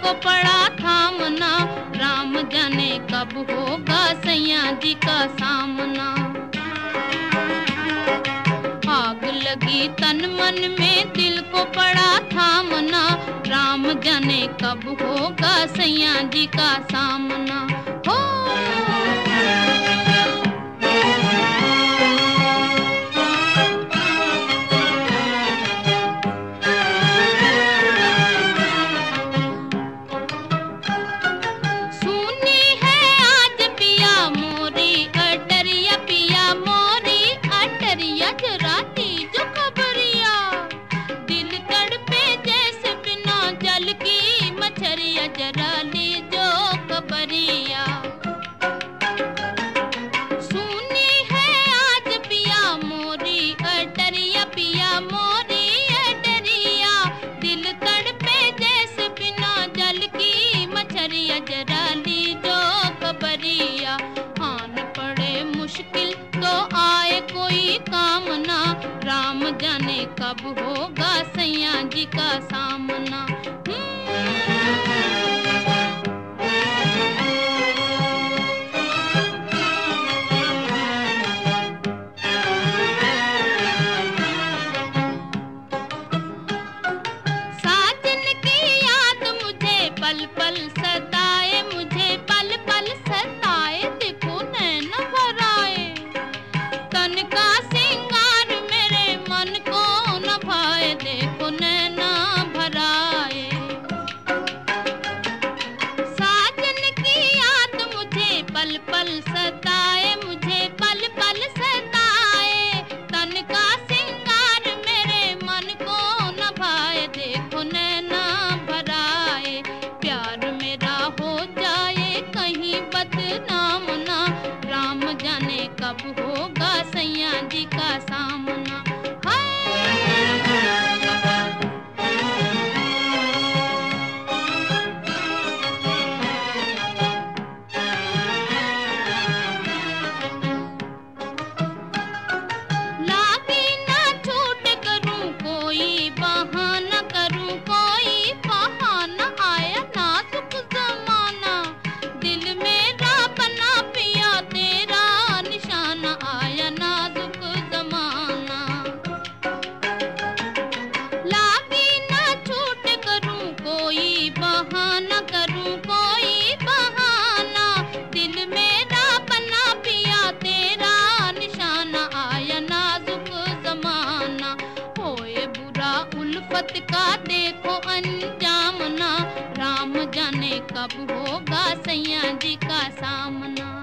को पड़ा थामना, राम जाने कब होगा सैया जी का सामना। आग लगी तन मन में, दिल को पड़ा थामना, राम जाने कब होगा सैया जी का सामना। हो जरा लीजो खबरिया, सुनी है आज पिया मोरी अटरिया, पिया मोरी अटरिया, दिल तड़पे जैसे बिना जल की मछरिया, जरा लीजो खबरिया। आन पड़े मुश्किल तो आए कोई काम ना, राम जाने कब होगा सैया जी का सामना। पल पल सताए मुझे, पल पल सताए, देखो नैन भराए, तन का सिंगार मेरे मन को न भाए, देखो नैना भराए। साजन की याद मुझे पल पल सताए, मुझे पल पल सताए, तन का सिंगार मेरे मन को न भाए, देखो नैना भराए। प्यार मेरा हो जाए कहीं बदनाम ना, राम जाने कब होगा सैया जी का सामना। लागी ना छूट करूं कोई बहाना, करूं कोई बहाना, आया नाजुक जमाना, दिल मेरा बना पिया तेरा निशाना, आया नाजुक जमाना। लागी ना छूट करूं कोई बहाना, करूं कोई बहाना, दिल मेरा बना पिया तेरा निशाना, आया नाजुक जमाना। होए बुरा उल्फत का देखो अंजाम ना, राम जाने कब होगा सैया जी का सामना।